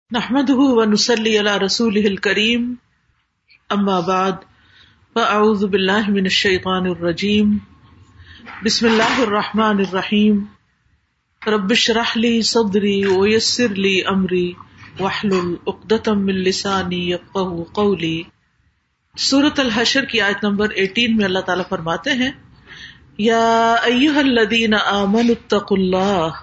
نحمده ونصلي على رسوله الكريم اما بعد فاعوذ بالله من الشيطان الرجيم بسم الله الرحمن الرحيم رب اشرح لي صدري ويسر لي امري واحلل عقدة من لساني يفقهوا قولي۔ سورۃ الحشر کی آیت نمبر 18 میں اللہ تعالیٰ فرماتے ہیں یا ایھا الذین آمنوا اتقوا اللہ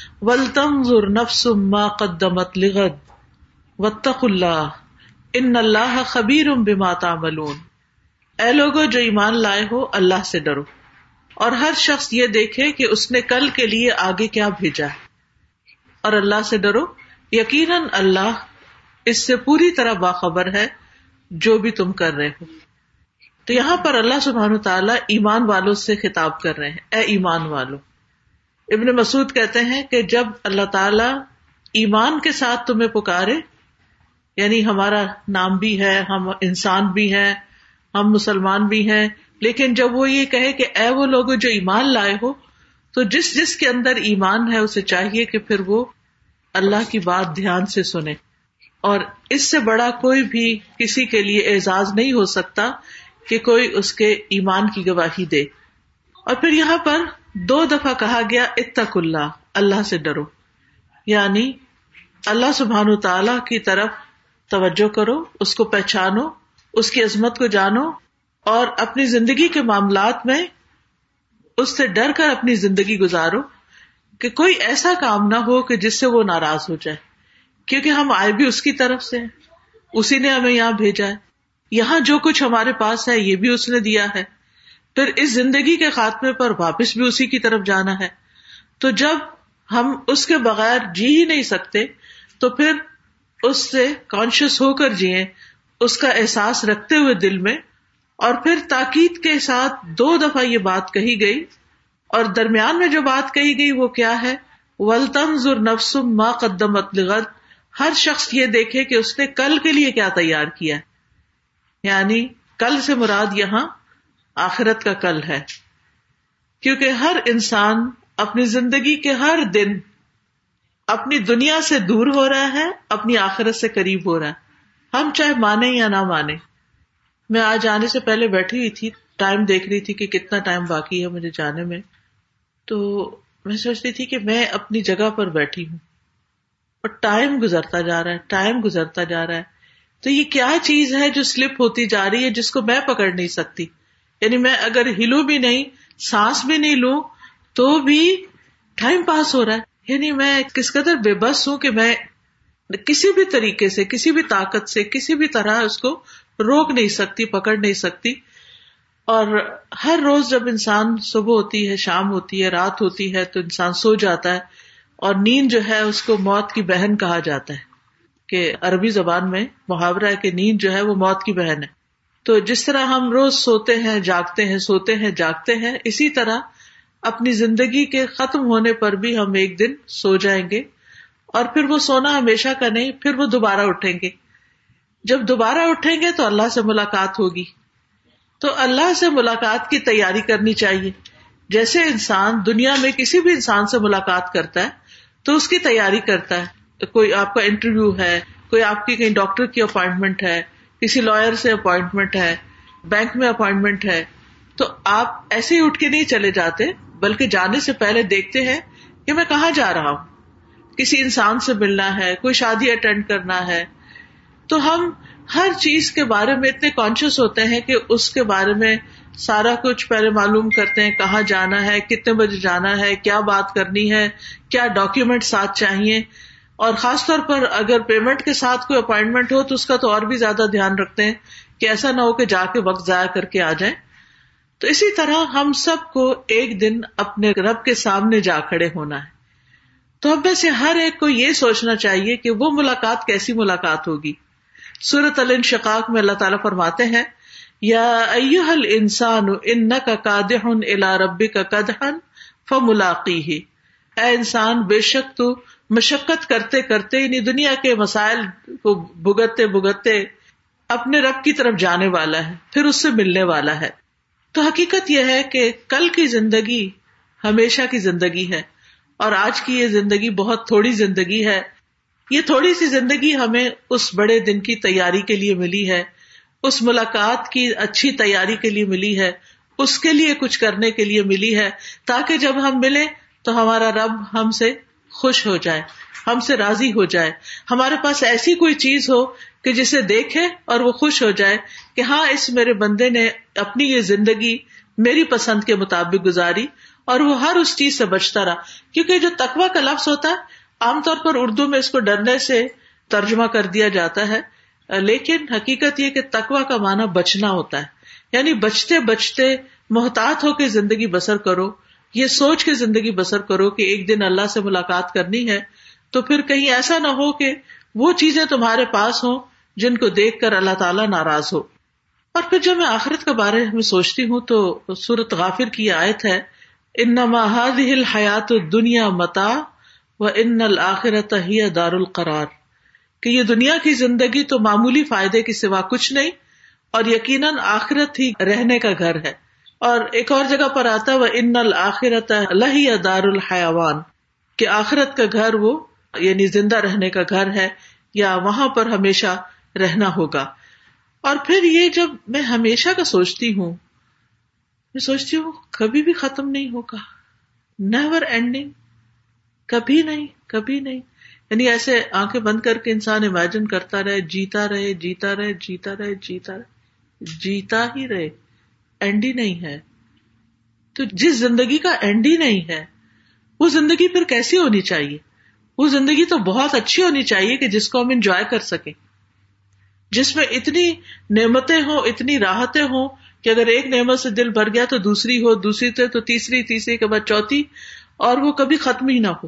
ولتنظر نفس ما قدمت لغد واتقوا اللہ ان اللہ خبیر بما تعملون۔ اے لوگو جو ایمان لائے ہو، اللہ سے ڈرو اور ہر شخص یہ دیکھے کہ اس نے کل کے لیے آگے کیا بھیجا ہے، اور اللہ سے ڈرو، یقیناً اللہ اس سے پوری طرح باخبر ہے جو بھی تم کر رہے ہو۔ تو یہاں پر اللہ سبحانہ تعالیٰ ایمان والوں سے خطاب کر رہے ہیں، اے ایمان والو۔ ابن مسعود کہتے ہیں کہ جب اللہ تعالیٰ ایمان کے ساتھ تمہیں پکارے، یعنی ہمارا نام بھی ہے، ہم انسان بھی ہیں، ہم مسلمان بھی ہیں، لیکن جب وہ یہ کہے کہ اے وہ لوگ جو ایمان لائے ہو، تو جس کے اندر ایمان ہے اسے چاہیے کہ پھر وہ اللہ کی بات دھیان سے سنے، اور اس سے بڑا کوئی بھی کسی کے لیے اعزاز نہیں ہو سکتا کہ کوئی اس کے ایمان کی گواہی دے۔ اور پھر یہاں پر 2 دفعہ کہا گیا اتقوا اللہ، اللہ سے ڈرو، یعنی اللہ سبحانہ تعالیٰ کی طرف توجہ کرو، اس کو پہچانو، اس کی عظمت کو جانو، اور اپنی زندگی کے معاملات میں اس سے ڈر کر اپنی زندگی گزارو کہ کوئی ایسا کام نہ ہو کہ جس سے وہ ناراض ہو جائے، کیونکہ ہم آئے بھی اس کی طرف سے ہیں، اسی نے ہمیں یہاں بھیجا ہے، یہاں جو کچھ ہمارے پاس ہے یہ بھی اس نے دیا ہے، پھر اس زندگی کے خاتمے پر واپس بھی اسی کی طرف جانا ہے۔ تو جب ہم اس کے بغیر جی ہی نہیں سکتے تو پھر اس سے کانشیس ہو کر جئیں، اس کا احساس رکھتے ہوئے دل میں، اور پھر تاکید کے ساتھ 2 دفعہ یہ بات کہی گئی، اور درمیان میں جو بات کہی گئی وہ کیا ہے؟ وَلْتَنْظُرْ نَفْسٌ مَا قَدَّمَتْ لِغَدٍ، ہر شخص یہ دیکھے کہ اس نے کل کے لیے کیا تیار کیا ہے، یعنی کل سے مراد یہاں آخرت کا کل ہے، کیونکہ ہر انسان اپنی زندگی کے ہر دن اپنی دنیا سے دور ہو رہا ہے، اپنی آخرت سے قریب ہو رہا ہے، ہم چاہے مانیں یا نہ مانیں۔ میں آج آنے سے پہلے بیٹھی ہوئی تھی، ٹائم دیکھ رہی تھی کہ کتنا ٹائم باقی ہے مجھے جانے میں، تو میں سوچ رہی تھی کہ میں اپنی جگہ پر بیٹھی ہوں اور ٹائم گزرتا جا رہا ہے، ٹائم گزرتا جا رہا ہے، تو یہ کیا چیز ہے جو سلپ ہوتی جا رہی ہے جس کو میں پکڑ نہیں سکتی؟ یعنی میں اگر ہلوں بھی نہیں، سانس بھی نہیں لوں تو بھی ٹائم پاس ہو رہا ہے۔ یعنی میں کس قدر بے بس ہوں کہ میں کسی بھی طریقے سے، کسی بھی طاقت سے، کسی بھی طرح اس کو روک نہیں سکتی، پکڑ نہیں سکتی۔ اور ہر روز جب انسان صبح ہوتی ہے، شام ہوتی ہے، رات ہوتی ہے، تو انسان سو جاتا ہے، اور نیند جو ہے اس کو موت کی بہن کہا جاتا ہے، کہ عربی زبان میں محاورہ ہے کہ نیند جو ہے وہ موت کی بہن ہے۔ تو جس طرح ہم روز سوتے ہیں، جاگتے ہیں، سوتے ہیں، جاگتے ہیں، اسی طرح اپنی زندگی کے ختم ہونے پر بھی ہم ایک دن سو جائیں گے، اور پھر وہ سونا ہمیشہ کا نہیں، پھر وہ دوبارہ اٹھیں گے۔ جب دوبارہ اٹھیں گے تو اللہ سے ملاقات ہوگی، تو اللہ سے ملاقات کی تیاری کرنی چاہیے۔ جیسے انسان دنیا میں کسی بھی انسان سے ملاقات کرتا ہے تو اس کی تیاری کرتا ہے، کوئی آپ کا انٹرویو ہے، کوئی آپ کی کہیں ڈاکٹر کی اپوائنٹمنٹ ہے، کسی لائر سے اپوائنٹمنٹ ہے، بینک میں اپوائنٹمنٹ ہے، تو آپ ایسے ہی اٹھ کے نہیں چلے جاتے، بلکہ جانے سے پہلے دیکھتے ہیں کہ میں کہاں جا رہا ہوں، کسی انسان سے ملنا ہے، کوئی شادی اٹینڈ کرنا ہے، تو ہم ہر چیز کے بارے میں اتنے کانشیس ہوتے ہیں کہ اس کے بارے میں سارا کچھ پہلے معلوم کرتے ہیں، کہاں جانا ہے، کتنے بجے جانا ہے، کیا بات کرنی ہے، کیا ڈاکیومنٹ ساتھ چاہیے، اور خاص طور پر اگر پیمنٹ کے ساتھ کوئی اپوائنٹمنٹ ہو تو اس کا تو اور بھی زیادہ دھیان رکھتے ہیں کہ ایسا نہ ہو کہ جا کے وقت ضائع کر کے آ جائیں۔ تو اسی طرح ہم سب کو ایک دن اپنے رب کے سامنے جا کھڑے ہونا ہے، تو ہم میں سے ہر ایک کو یہ سوچنا چاہیے کہ وہ ملاقات کیسی ملاقات ہوگی۔ سورۃ الانشقاق میں اللہ تعالیٰ فرماتے ہیں یا ایھا الانسان انک کادح الی ربک کدحا فملاقیہ، اے انسان بے شک تو مشقت کرتے کرتے، یعنی دنیا کے مسائل کو بھگتتے بھگتتے اپنے رب کی طرف جانے والا ہے، پھر اس سے ملنے والا ہے۔ تو حقیقت یہ ہے کہ کل کی زندگی ہمیشہ کی زندگی ہے، اور آج کی یہ زندگی بہت تھوڑی زندگی ہے، یہ تھوڑی سی زندگی ہمیں اس بڑے دن کی تیاری کے لیے ملی ہے، اس ملاقات کی اچھی تیاری کے لیے ملی ہے، اس کے لیے کچھ کرنے کے لیے ملی ہے، تاکہ جب ہم ملیں تو ہمارا رب ہم سے خوش ہو جائے، ہم سے راضی ہو جائے، ہمارے پاس ایسی کوئی چیز ہو کہ جسے دیکھے اور وہ خوش ہو جائے کہ ہاں اس میرے بندے نے اپنی یہ زندگی میری پسند کے مطابق گزاری اور وہ ہر اس چیز سے بچتا رہا. کیونکہ جو تقویٰ کا لفظ ہوتا ہے عام طور پر اردو میں اس کو ڈرنے سے ترجمہ کر دیا جاتا ہے، لیکن حقیقت یہ کہ تقویٰ کا معنی بچنا ہوتا ہے، یعنی بچتے بچتے محتاط ہو کے زندگی بسر کرو، یہ سوچ کے زندگی بسر کرو کہ ایک دن اللہ سے ملاقات کرنی ہے، تو پھر کہیں ایسا نہ ہو کہ وہ چیزیں تمہارے پاس ہوں جن کو دیکھ کر اللہ تعالیٰ ناراض ہو. اور پھر جب میں آخرت کے بارے میں سوچتی ہوں تو سورۃ غافر کی آیت ہے انما هذه الحیات الدنیا متاع وان الآخرۃ ہی دار القرار، کہ یہ دنیا کی زندگی تو معمولی فائدے کے سوا کچھ نہیں اور یقیناً آخرت ہی رہنے کا گھر ہے. اور ایک اور جگہ پر آتا وان الآخرۃ لہی دار الحیوان، کہ آخرت کا گھر وہ یعنی زندہ رہنے کا گھر ہے یا وہاں پر ہمیشہ رہنا ہوگا. اور پھر یہ جب میں ہمیشہ کا سوچتی ہوں، میں سوچتی ہوں کبھی بھی ختم نہیں ہوگا، نیور اینڈنگ، کبھی نہیں کبھی نہیں. یعنی ایسے آنکھیں بند کر کے انسان امیجن کرتا رہے، جیتا رہے جیتا رہے جیتا رہے جیتا رہے، جیتا ہی رہے، اینڈ ہی نہیں ہے. تو جس زندگی کا اینڈ ہی نہیں ہے وہ زندگی پھر کیسی ہونی چاہیے؟ وہ زندگی تو بہت اچھی ہونی چاہیے کہ جس کو ہم انجوائے کر سکیں، جس میں اتنی نعمتیں ہوں، اتنی راحتیں ہوں کہ اگر ایک نعمت سے دل بھر گیا تو دوسری ہو، دوسری سے تو تیسری، تیسری کے بعد چوتھی، اور وہ کبھی ختم ہی نہ ہو.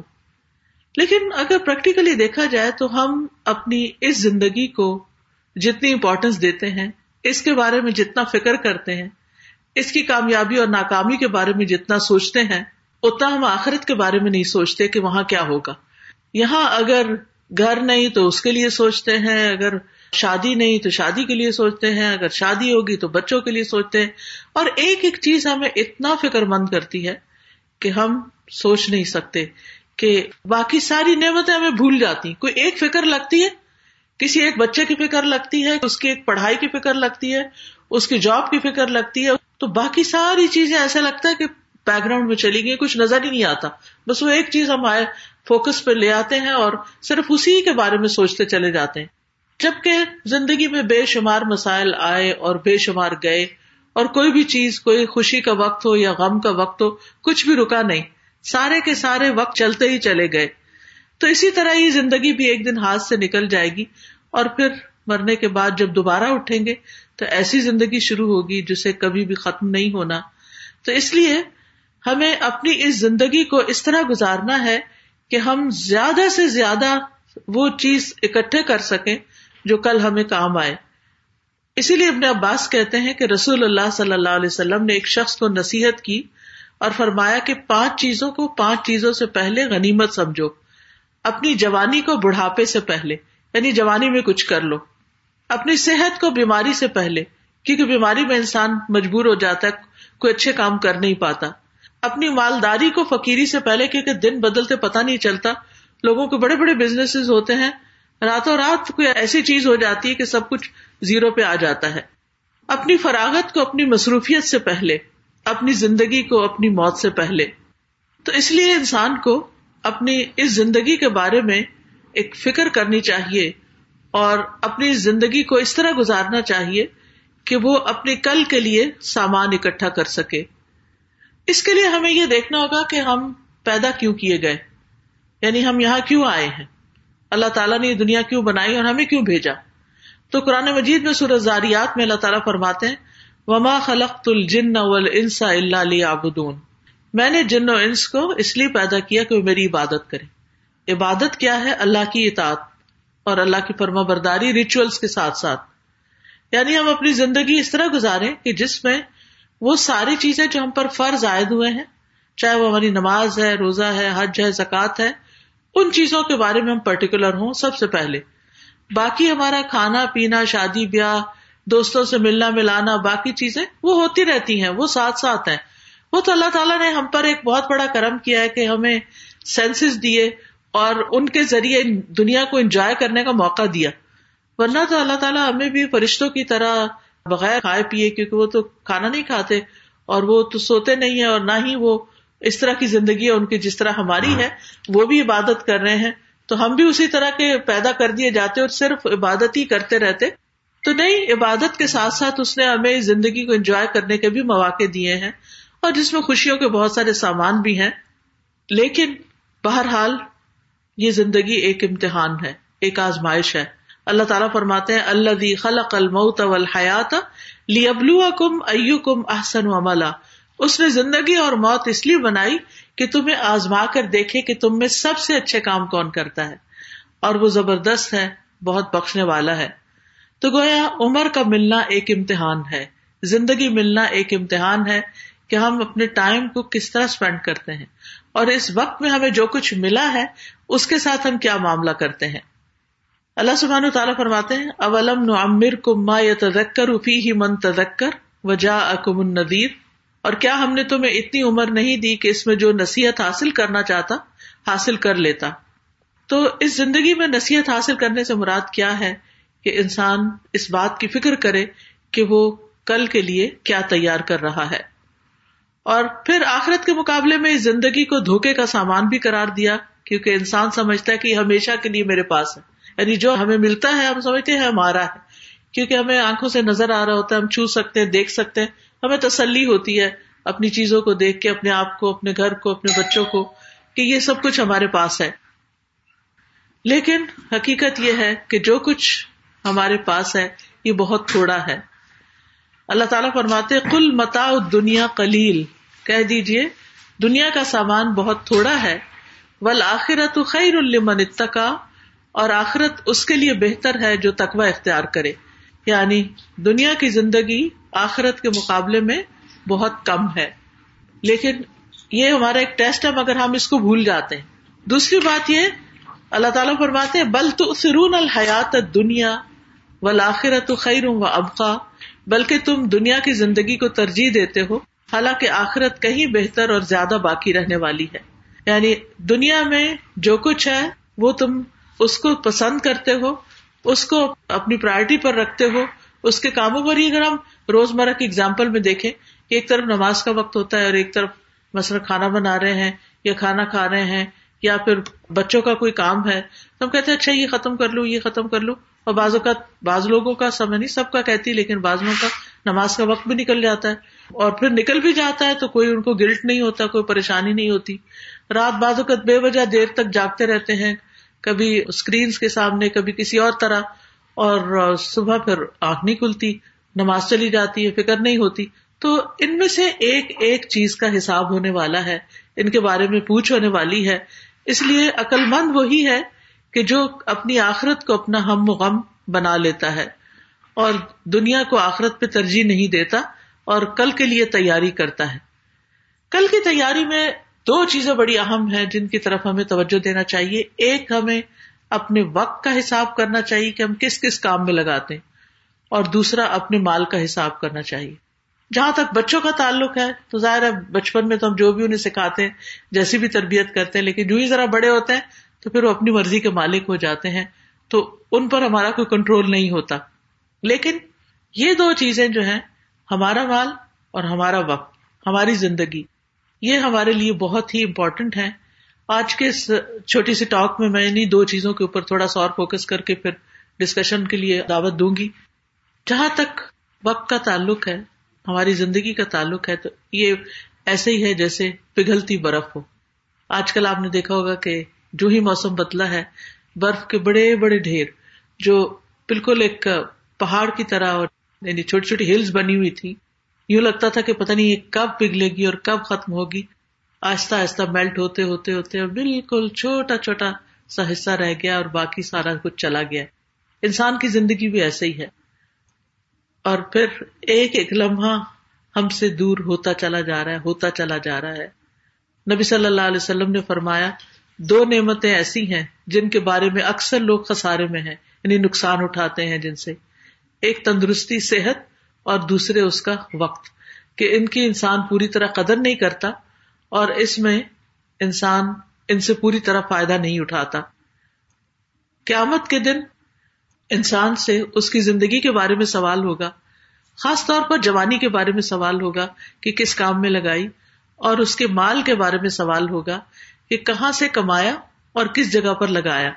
لیکن اگر پریکٹیکلی دیکھا جائے تو ہم اپنی اس زندگی کو جتنی امپورٹنس دیتے ہیں، اس کے بارے میں جتنا فکر کرتے ہیں، اس کی کامیابی اور ناکامی کے بارے میں جتنا سوچتے ہیں، اتنا ہم آخرت کے بارے میں نہیں سوچتے کہ وہاں کیا ہوگا. یہاں اگر گھر نہیں تو اس کے لیے سوچتے ہیں، اگر شادی نہیں تو شادی کے لیے سوچتے ہیں، اگر شادی ہوگی تو بچوں کے لیے سوچتے ہیں، اور ایک ایک چیز ہمیں اتنا فکر مند کرتی ہے کہ ہم سوچ نہیں سکتے کہ باقی ساری نعمتیں ہمیں بھول جاتی. کوئی ایک فکر لگتی ہے، کسی ایک بچے کی فکر لگتی ہے، اس کی ایک پڑھائی کی فکر لگتی ہے، اس کی جاب کی فکر لگتی ہے، تو باقی ساری چیزیں ایسا لگتا ہے کہ بیک گراؤنڈ میں چلی گئی، کچھ نظر ہی نہیں آتا. بس وہ ایک چیز ہمارے فوکس پہ لے آتے ہیں اور صرف اسی کے بارے میں سوچتے چلے جاتے ہیں. جبکہ زندگی میں بے شمار مسائل آئے اور بے شمار گئے، اور کوئی بھی چیز، کوئی خوشی کا وقت ہو یا غم کا وقت ہو، کچھ بھی رکا نہیں، سارے کے سارے وقت چلتے ہی چلے گئے. تو اسی طرح یہ زندگی بھی ایک دن ہاتھ سے نکل جائے گی، اور پھر مرنے کے بعد جب دوبارہ اٹھیں گے تو ایسی زندگی شروع ہوگی جسے کبھی بھی ختم نہیں ہونا. تو اس لیے ہمیں اپنی اس زندگی کو اس طرح گزارنا ہے کہ ہم زیادہ سے زیادہ وہ چیز اکٹھے کر سکیں جو کل ہمیں کام آئے. اسی لیے ابن عباس کہتے ہیں کہ رسول اللہ صلی اللہ علیہ وسلم نے ایک شخص کو نصیحت کی اور فرمایا کہ 5 چیزوں کو 5 چیزوں سے پہلے غنیمت سمجھو. اپنی جوانی کو بڑھاپے سے پہلے، یعنی جوانی میں کچھ کر لو. اپنی صحت کو بیماری سے پہلے، کیونکہ بیماری میں انسان مجبور ہو جاتا ہے، کوئی اچھے کام کر نہیں پاتا. اپنی مالداری کو فقیری سے پہلے، کیونکہ دن بدلتے پتہ نہیں چلتا. لوگوں کے بڑے بڑے بزنسز ہوتے ہیں، راتوں رات کوئی ایسی چیز ہو جاتی ہے کہ سب کچھ زیرو پہ آ جاتا ہے. اپنی فراغت کو اپنی مصروفیت سے پہلے، اپنی زندگی کو اپنی موت سے پہلے. تو اس لیے انسان کو اپنی اس زندگی کے بارے میں ایک فکر کرنی چاہیے اور اپنی زندگی کو اس طرح گزارنا چاہیے کہ وہ اپنے کل کے لیے سامان اکٹھا کر سکے. اس کے لیے ہمیں یہ دیکھنا ہوگا کہ ہم پیدا کیوں کیے گئے، یعنی ہم یہاں کیوں آئے ہیں، اللہ تعالیٰ نے یہ دنیا کیوں بنائی اور ہمیں کیوں بھیجا. تو قرآن مجید میں سورۃ ذاریات میں اللہ تعالیٰ فرماتے ہیں وما خلقت الجن والانس الا لیعبدون، میں نے جن و انس کو اس لیے پیدا کیا کہ وہ میری عبادت کریں. عبادت کیا ہے؟ اللہ کی اطاعت اور اللہ کی فرما برداری ریچولز کے ساتھ ساتھ. یعنی ہم اپنی زندگی اس طرح گزاریں کہ جس میں وہ ساری چیزیں جو ہم پر فرض عائد ہوئے ہیں، چاہے وہ ہماری نماز ہے، روزہ ہے، حج ہے، زکوٰۃ ہے، ان چیزوں کے بارے میں ہم پرٹیکولر ہوں سب سے پہلے. باقی ہمارا کھانا پینا، شادی بیاہ، دوستوں سے ملنا ملانا، باقی چیزیں وہ ہوتی رہتی ہیں، وہ ساتھ ہیں. وہ تو اللہ تعالیٰ نے ہم پر ایک بہت بڑا کرم کیا ہے کہ ہمیں سینسز دیے اور ان کے ذریعے دنیا کو انجوائے کرنے کا موقع دیا. ورنہ تو اللہ تعالیٰ ہمیں بھی فرشتوں کی طرح بغیر کھائے پیے، کیونکہ وہ تو کھانا نہیں کھاتے اور وہ تو سوتے نہیں ہیں، اور نہ ہی وہ اس طرح کی زندگی ہے ان کی جس طرح ہماری ہے، وہ بھی عبادت کر رہے ہیں، تو ہم بھی اسی طرح کے پیدا کر دیے جاتے اور صرف عبادت ہی کرتے رہتے. تو نہیں، عبادت کے ساتھ ساتھ اس نے ہمیں زندگی کو انجوائے کرنے کے بھی مواقع دیے ہیں، اور جس میں خوشیوں کے بہت سارے سامان بھی ہیں. لیکن بہرحال یہ زندگی ایک امتحان ہے، ایک آزمائش ہے. اللہ تعالیٰ فرماتے ہیں الذی خلق الموت والحیات لیبلوکم ایکم احسن عملا. اس نے زندگی اور موت اس لیے بنائی کہ تمہیں آزما کر دیکھے کہ تم میں سب سے اچھے کام کون کرتا ہے، اور وہ زبردست ہے، بہت بخشنے والا ہے. تو گویا عمر کا ملنا ایک امتحان ہے، زندگی ملنا ایک امتحان ہے کہ ہم اپنے ٹائم کو کس طرح اسپینڈ کرتے ہیں، اور اس وقت میں ہمیں جو کچھ ملا ہے اس کے ساتھ ہم کیا معاملہ کرتے ہیں. اللہ سبحانہ وتعالیٰ فرماتے ہیں اولم نعمرکم ما یتذکر فیہ من تذکر وجاءکم النذیر. اور کیا ہم نے تمہیں اتنی عمر نہیں دی کہ اس میں جو نصیحت حاصل کرنا چاہتا حاصل کر لیتا. تو اس زندگی میں نصیحت حاصل کرنے سے مراد کیا ہے کہ انسان اس بات کی فکر کرے کہ وہ کل کے لیے کیا تیار کر رہا ہے. اور پھر آخرت کے مقابلے میں اس زندگی کو دھوکے کا سامان بھی قرار دیا، کیونکہ انسان سمجھتا ہے کہ یہ ہمیشہ کے لیے میرے پاس ہے، یعنی جو ہمیں ملتا ہے ہم سمجھتے ہیں ہمارا ہے، کیونکہ ہمیں آنکھوں سے نظر آ رہا ہوتا ہے، ہم چھو سکتے ہیں، دیکھ سکتے ہیں، ہمیں تسلی ہوتی ہے اپنی چیزوں کو دیکھ کے، اپنے آپ کو، اپنے گھر کو، اپنے بچوں کو، کہ یہ سب کچھ ہمارے پاس ہے. لیکن حقیقت یہ ہے کہ جو کچھ ہمارے پاس ہے یہ بہت تھوڑا ہے. اللہ تعالیٰ فرماتے قل متاع الدنیا قلیل، کہہ دیجئے دنیا کا سامان بہت تھوڑا ہے، والآخرۃ خیر لمن اتقی، اور آخرت اس کے لیے بہتر ہے جو تقوی اختیار کرے. یعنی دنیا کی زندگی آخرت کے مقابلے میں بہت کم ہے. لیکن یہ ہمارا ایک ٹیسٹ ہے مگر ہم اس کو بھول جاتے ہیں. دوسری بات یہ اللہ تعالیٰ فرماتے ہیں بل تؤثرون الحیات الدنیا والآخرۃ خیر وابقی، بلکہ تم دنیا کی زندگی کو ترجیح دیتے ہو، حالانکہ آخرت کہیں بہتر اور زیادہ باقی رہنے والی ہے. یعنی دنیا میں جو کچھ ہے وہ تم اس کو پسند کرتے ہو، اس کو اپنی پرائرٹی پر رکھتے ہو، اس کے کاموں پر ہی. اگر ہم روزمرہ کی اگزامپل میں دیکھیں کہ ایک طرف نماز کا وقت ہوتا ہے اور ایک طرف مثلا کھانا بنا رہے ہیں یا کھانا کھا رہے ہیں یا پھر بچوں کا کوئی کام ہے، تو ہم کہتے ہیں اچھا یہ ختم کر لوں یہ ختم کر لوں. اور بعض لوگوں کا سمجھ نہیں سب کا کہتی، لیکن بعض لوگوں کا نماز کا وقت بھی نکل جاتا ہے، اور پھر نکل بھی جاتا ہے تو کوئی ان کو گلٹ نہیں ہوتا، کوئی پریشانی نہیں ہوتی. رات بعض اوقات بے وجہ دیر تک جاگتے رہتے ہیں، کبھی اسکرینز کے سامنے، کبھی کسی اور طرح، اور صبح پھر آنکھ نہیں کھلتی، نماز چلی جاتی ہے، فکر نہیں ہوتی. تو ان میں سے ایک ایک چیز کا حساب ہونے والا ہے، ان کے بارے میں پوچھ ہونے والی ہے. اس لیے عقل مند وہی ہے کہ جو اپنی آخرت کو اپنا ہم و غم بنا لیتا ہے اور دنیا کو آخرت پہ ترجیح نہیں دیتا اور کل کے لیے تیاری کرتا ہے. کل کی تیاری میں دو چیزیں بڑی اہم ہیں جن کی طرف ہمیں توجہ دینا چاہیے. ایک، ہمیں اپنے وقت کا حساب کرنا چاہیے کہ ہم کس کس کام میں لگاتے ہیں، اور دوسرا اپنے مال کا حساب کرنا چاہیے. جہاں تک بچوں کا تعلق ہے تو ظاہر ہے بچپن میں تو ہم جو بھی انہیں سکھاتے ہیں، جیسی بھی تربیت کرتے ہیں، لیکن جو ہی ذرا بڑے ہوتے ہیں تو پھر وہ اپنی مرضی کے مالک ہو جاتے ہیں، تو ان پر ہمارا کوئی کنٹرول نہیں ہوتا. لیکن یہ دو چیزیں جو ہیں، ہمارا مال اور ہمارا وقت، ہماری زندگی، یہ ہمارے لیے بہت ہی امپورٹنٹ ہیں. آج کے چھوٹی سی ٹاک میں انہی دو چیزوں کے اوپر تھوڑا سا اور فوکس کر کے پھر ڈسکشن کے لیے دعوت دوں گی. جہاں تک وقت کا تعلق ہے، ہماری زندگی کا تعلق ہے، تو یہ ایسے ہی ہے جیسے پگھلتی برف ہو. آج کل آپ نے دیکھا ہوگا کہ جو ہی موسم بدلا ہے، برف کے بڑے بڑے ڈھیر جو بالکل ایک پہاڑ کی طرح، اور یعنی چھوٹی چھوٹی ہلز بنی ہوئی تھی، یوں لگتا تھا کہ پتہ نہیں یہ کب پگھلے گی اور کب ختم ہوگی. آہستہ آہستہ میلٹ ہوتے ہوتے ہوتے بالکل چھوٹا چھوٹا سا حصہ رہ گیا اور باقی سارا کچھ چلا گیا. انسان کی زندگی بھی ایسے ہی ہے، اور پھر ایک ایک لمحہ ہم سے دور ہوتا چلا جا رہا ہے، ہوتا چلا جا رہا ہے. نبی صلی اللہ علیہ وسلم نے فرمایا دو نعمتیں ایسی ہیں جن کے بارے میں اکثر لوگ خسارے میں ہیں، یعنی نقصان اٹھاتے ہیں جن سے. ایک تندرستی، صحت، اور دوسرے اس کا وقت، کہ ان کی انسان پوری طرح قدر نہیں کرتا، اور اس میں انسان ان سے پوری طرح فائدہ نہیں اٹھاتا. قیامت کے دن انسان سے اس کی زندگی کے بارے میں سوال ہوگا، خاص طور پر جوانی کے بارے میں سوال ہوگا کہ کس کام میں لگائی، اور اس کے مال کے بارے میں سوال ہوگا کہ کہاں سے کمایا اور کس جگہ پر لگایا.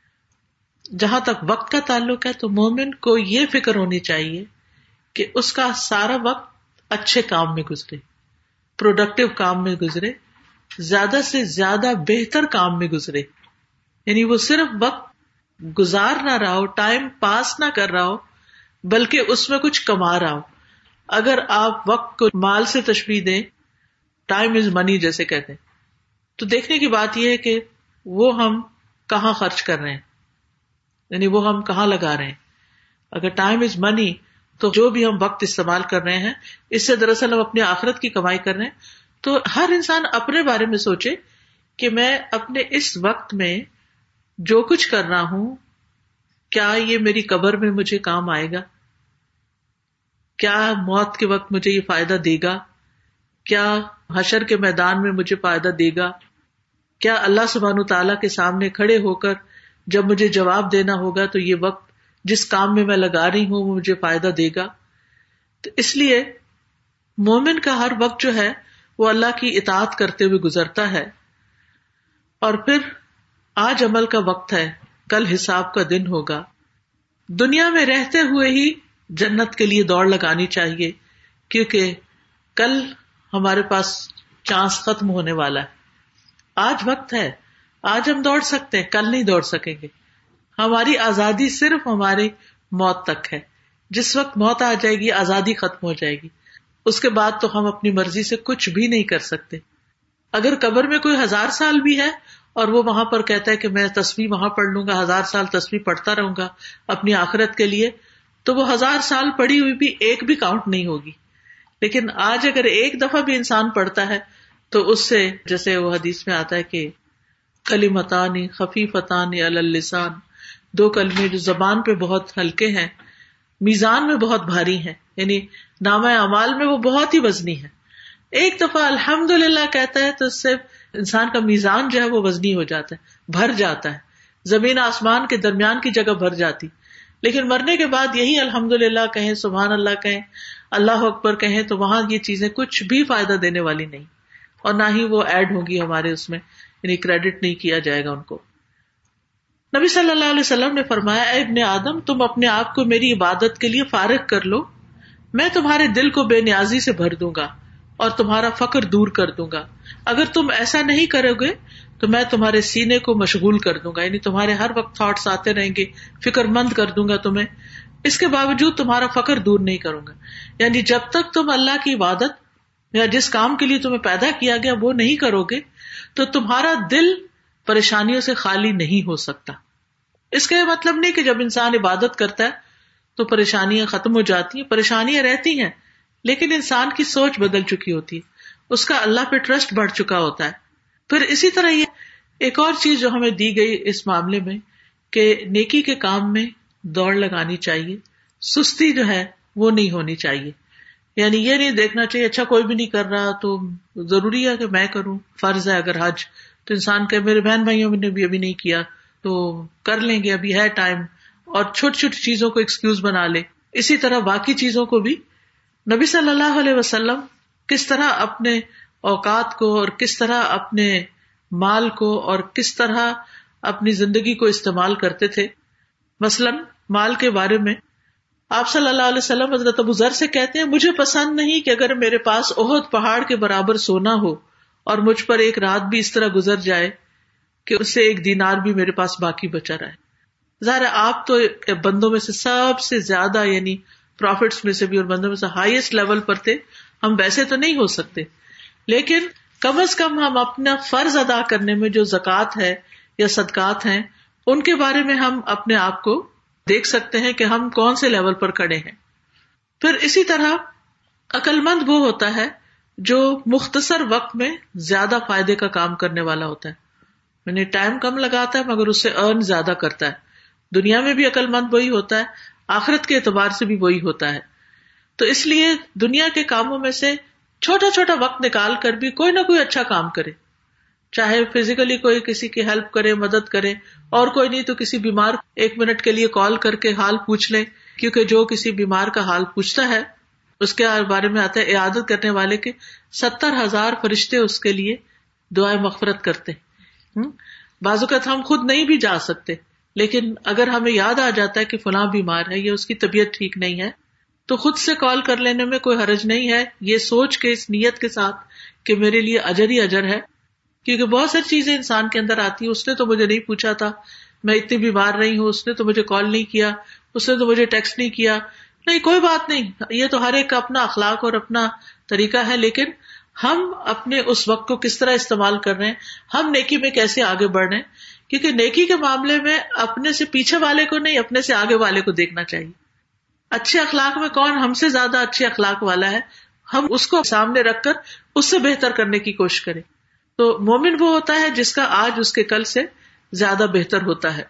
جہاں تک وقت کا تعلق ہے تو مومن کو یہ فکر ہونی چاہیے کہ اس کا سارا وقت اچھے کام میں گزرے، پروڈکٹیو کام میں گزرے، زیادہ سے زیادہ بہتر کام میں گزرے. یعنی وہ صرف وقت گزار نہ رہا ہو، ٹائم پاس نہ کر رہا ہو، بلکہ اس میں کچھ کما رہا ہو. اگر آپ وقت کو مال سے تشبیہ دیں، ٹائم از منی جیسے کہتے ہیں، تو دیکھنے کی بات یہ ہے کہ وہ ہم کہاں خرچ کر رہے ہیں، یعنی وہ ہم کہاں لگا رہے ہیں. اگر ٹائم از منی تو جو بھی ہم وقت استعمال کر رہے ہیں اس سے دراصل ہم اپنی آخرت کی کمائی کر رہے ہیں. تو ہر انسان اپنے بارے میں سوچے کہ میں اپنے اس وقت میں جو کچھ کر رہا ہوں کیا یہ میری قبر میں مجھے کام آئے گا، کیا موت کے وقت مجھے یہ فائدہ دے گا، کیا حشر کے میدان میں مجھے فائدہ دے گا، کیا اللہ سبحانہ تعالیٰ کے سامنے کھڑے ہو کر جب مجھے جواب دینا ہوگا تو یہ وقت جس کام میں میں لگا رہی ہوں وہ مجھے فائدہ دے گا. تو اس لیے مومن کا ہر وقت جو ہے وہ اللہ کی اطاعت کرتے ہوئے گزرتا ہے. اور پھر آج عمل کا وقت ہے، کل حساب کا دن ہوگا. دنیا میں رہتے ہوئے ہی جنت کے لیے دوڑ لگانی چاہیے، کیونکہ کل ہمارے پاس چانس ختم ہونے والا ہے. آج وقت ہے، آج ہم دوڑ سکتے ہیں، کل نہیں دوڑ سکیں گے. ہماری آزادی صرف ہماری موت تک ہے. جس وقت موت آ جائے گی آزادی ختم ہو جائے گی، اس کے بعد تو ہم اپنی مرضی سے کچھ بھی نہیں کر سکتے. اگر قبر میں کوئی 1000 سال بھی ہے اور وہ وہاں پر کہتا ہے کہ میں تسبیح وہاں پڑھ لوں گا، 1000 سال تسبیح پڑھتا رہوں گا اپنی آخرت کے لیے، تو وہ 1000 سال پڑھی ہوئی بھی ایک بھی کاؤنٹ نہیں ہوگی. لیکن آج اگر ایک دفعہ بھی انسان پڑھتا ہے تو اس سے، جیسے وہ حدیث میں آتا ہے کہ کلمتان خفیفتان علی اللسان، 2 کلمے جو زبان پہ بہت ہلکے ہیں، میزان میں بہت بھاری ہیں، یعنی نامہ اعمال میں وہ بہت ہی وزنی ہے. ایک دفعہ الحمدللہ کہتا ہے تو اس سے انسان کا میزان جو ہے وہ وزنی ہو جاتا ہے، بھر جاتا ہے، زمین آسمان کے درمیان کی جگہ بھر جاتی. لیکن مرنے کے بعد یہی الحمدللہ کہیں، سبحان اللہ کہیں، اللہ اکبر کہیں، تو وہاں یہ چیزیں کچھ بھی فائدہ دینے والی نہیں، اور نہ ہی وہ ایڈ ہوں گی ہمارے اس میں، یعنی کریڈٹ نہیں کیا جائے گا ان کو. نبی صلی اللہ علیہ وسلم نے فرمایا، اے ابن آدم، تم اپنے آپ کو میری عبادت کے لیے فارغ کر لو، میں تمہارے دل کو بے نیازی سے بھر دوں گا اور تمہارا فقر دور کر دوں گا. اگر تم ایسا نہیں کرو گے تو میں تمہارے سینے کو مشغول کر دوں گا، یعنی تمہارے ہر وقت تھاٹس آتے رہیں گے، فکر مند کر دوں گا تمہیں، اس کے باوجود تمہارا فقر دور نہیں کروں گا. یعنی جب تک تم اللہ کی عبادت یا جس کام کے لیے تمہیں پیدا کیا گیا وہ نہیں کرو گے تو تمہارا دل پریشانیوں سے خالی نہیں ہو سکتا. اس کا یہ مطلب نہیں کہ جب انسان عبادت کرتا ہے تو پریشانیاں ختم ہو جاتی ہیں، پریشانیاں رہتی ہیں، لیکن انسان کی سوچ بدل چکی ہوتی ہے، اس کا اللہ پہ ٹرسٹ بڑھ چکا ہوتا ہے. پھر اسی طرح یہ ایک اور چیز جو ہمیں دی گئی اس معاملے میں کہ نیکی کے کام میں دوڑ لگانی چاہیے، سستی جو ہے وہ نہیں ہونی چاہیے. یعنی یہ نہیں دیکھنا چاہیے اچھا کوئی بھی نہیں کر رہا تو ضروری ہے کہ میں کروں، فرض ہے اگر حج تو انسان کہ میرے بہن بھائیوں نے بھی ابھی نہیں کیا تو کر لیں گے، ابھی ہے ٹائم، اور چھوٹی چھوٹی چیزوں کو ایکسکیوز بنا لے. اسی طرح باقی چیزوں کو بھی نبی صلی اللہ علیہ وسلم کس طرح اپنے اوقات کو اور کس طرح اپنے مال کو اور کس طرح اپنی زندگی کو استعمال کرتے تھے. مثلا مال کے بارے میں آپ صلی اللہ علیہ وسلم حضرت ابو ذر سے کہتے ہیں، مجھے پسند نہیں کہ اگر میرے پاس احد پہاڑ کے برابر سونا ہو اور مجھ پر ایک رات بھی اس طرح گزر جائے کہ اس سے 1 دینار بھی میرے پاس باقی بچا رہے. ظاہر آپ تو بندوں میں سے سب سے زیادہ، یعنی پروفٹس میں سے بھی اور بندوں میں سے ہائیسٹ لیول پر تھے. ہم ویسے تو نہیں ہو سکتے، لیکن کم از کم ہم اپنا فرض ادا کرنے میں جو زکوٰۃ ہے یا صدقات ہیں ان کے بارے میں ہم اپنے آپ کو دیکھ سکتے ہیں کہ ہم کون سے لیول پر کھڑے ہیں. پھر اسی طرح عقل مند وہ ہوتا ہے جو مختصر وقت میں زیادہ فائدے کا کام کرنے والا ہوتا ہے، یعنی ٹائم کم لگاتا ہے مگر اس سے ارن زیادہ کرتا ہے. دنیا میں بھی عقل مند وہی ہوتا ہے، آخرت کے اعتبار سے بھی وہی ہوتا ہے. تو اس لیے دنیا کے کاموں میں سے چھوٹا چھوٹا وقت نکال کر بھی کوئی نہ کوئی اچھا کام کرے. چاہے فزیکلی کوئی کسی کی ہیلپ کرے، مدد کرے، اور کوئی نہیں تو کسی بیمار 1 منٹ کے لیے کال کر کے حال پوچھ لے، کیونکہ جو کسی بیمار کا حال پوچھتا ہے اس کے بارے میں آتا ہے عیادت کرنے والے کے 70,000 فرشتے اس کے لیے دعائیں مغفرت کرتے. بعض اوقات ہم خود نہیں بھی جا سکتے، لیکن اگر ہمیں یاد آ جاتا ہے کہ فلاں بیمار ہے یا اس کی طبیعت ٹھیک نہیں ہے تو خود سے کال کر لینے میں کوئی حرج نہیں ہے، یہ سوچ کے، اس نیت کے ساتھ کہ میرے لیے اجر ہی اجر ہے. کیونکہ بہت ساری چیزیں انسان کے اندر آتی ہیں، اس نے تو مجھے نہیں پوچھا تھا، میں اتنی بیمار نہیں ہوں، اس نے تو مجھے کال نہیں کیا، اس نے تو مجھے ٹیکسٹ نہیں کیا. نہیں، کوئی بات نہیں، یہ تو ہر ایک کا اپنا اخلاق اور اپنا طریقہ ہے، لیکن ہم اپنے اس وقت کو کس طرح استعمال کر رہے ہیں، ہم نیکی میں کیسے آگے بڑھ رہے ہیں. کیونکہ نیکی کے معاملے میں اپنے سے پیچھے والے کو نہیں، اپنے سے آگے والے کو دیکھنا چاہیے. اچھے اخلاق میں کون ہم سے زیادہ اچھے اخلاق والا ہے، ہم اس کو سامنے رکھ کر اس سے بہتر کرنے کی کوشش کریں. تو مومن وہ ہوتا ہے جس کا آج اس کے کل سے زیادہ بہتر ہوتا ہے.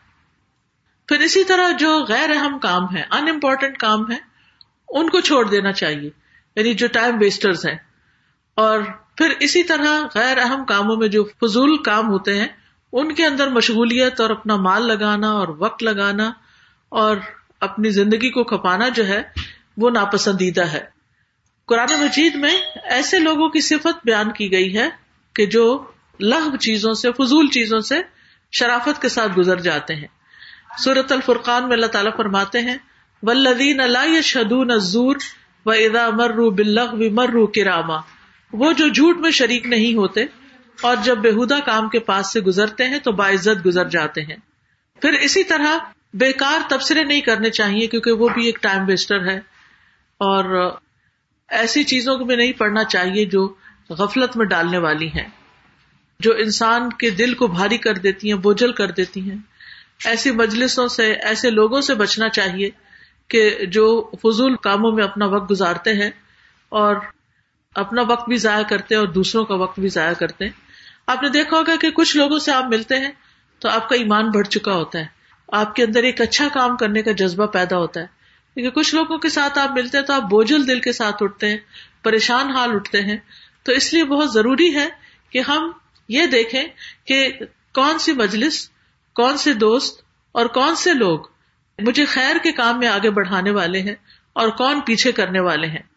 پھر اسی طرح جو غیر اہم کام ہے، ان امپورٹنٹ کام ہے، ان کو چھوڑ دینا چاہیے، یعنی جو ٹائم ویسٹرز ہیں. اور پھر اسی طرح غیر اہم کاموں میں جو فضول کام ہوتے ہیں ان کے اندر مشغولیت اور اپنا مال لگانا اور وقت لگانا اور اپنی زندگی کو کھپانا جو ہے وہ ناپسندیدہ ہے. قرآن مجید میں ایسے لوگوں کی صفت بیان کی گئی ہے کہ جو لغو چیزوں سے، فضول چیزوں سے شرافت کے ساتھ گزر جاتے ہیں. سورۃ الفرقان میں اللہ تعالیٰ فرماتے ہیں والذین لا یشہدون الزور واذا مروا باللغو مروا کراما، وہ جو جھوٹ میں شریک نہیں ہوتے اور جب بیہودہ کام کے پاس سے گزرتے ہیں تو باعزت گزر جاتے ہیں. پھر اسی طرح بیکار تبصرے نہیں کرنے چاہیے، کیونکہ وہ بھی ایک ٹائم ویسٹر ہے. اور ایسی چیزوں کو بھی نہیں پڑھنا چاہیے جو غفلت میں ڈالنے والی ہیں، جو انسان کے دل کو بھاری کر دیتی ہیں، بوجھل کر دیتی ہیں. ایسی مجلسوں سے، ایسے لوگوں سے بچنا چاہیے کہ جو فضول کاموں میں اپنا وقت گزارتے ہیں اور اپنا وقت بھی ضائع کرتے ہیں اور دوسروں کا وقت بھی ضائع کرتے ہیں. آپ نے دیکھا ہوگا کہ کچھ لوگوں سے آپ ملتے ہیں تو آپ کا ایمان بڑھ چکا ہوتا ہے، آپ کے اندر ایک اچھا کام کرنے کا جذبہ پیدا ہوتا ہے. کیونکہ کچھ لوگوں کے ساتھ آپ ملتے ہیں تو آپ بوجھل دل کے ساتھ اٹھتے ہیں، پریشان حال اٹھتے ہیں. تو اس لیے بہت ضروری ہے کہ ہم یہ دیکھیں کہ کون سی مجلس، کون سے دوست اور کون سے لوگ مجھے خیر کے کام میں آگے بڑھانے والے ہیں اور کون پیچھے کرنے والے ہیں.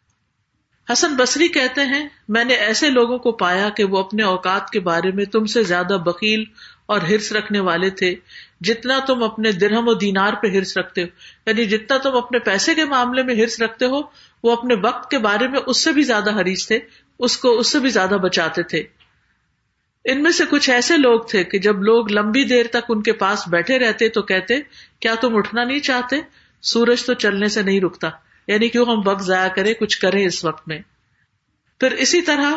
حسن بصری کہتے ہیں میں نے ایسے لوگوں کو پایا کہ وہ اپنے اوقات کے بارے میں تم سے زیادہ بخیل اور حرص رکھنے والے تھے جتنا تم اپنے درہم و دینار پہ حرص رکھتے ہو. یعنی جتنا تم اپنے پیسے کے معاملے میں حرص رکھتے ہو وہ اپنے وقت کے بارے میں اس سے بھی زیادہ حریص تھے، اس کو اس سے بھی زیادہ بچاتے تھے. ان میں سے کچھ ایسے لوگ تھے کہ جب لوگ لمبی دیر تک ان کے پاس بیٹھے رہتے تو کہتے کیا تم اٹھنا نہیں چاہتے؟ سورج تو چلنے سے نہیں رکتا، یعنی کیوں ہم وقت ضائع کریں، کچھ کریں اس وقت میں. پھر اسی طرح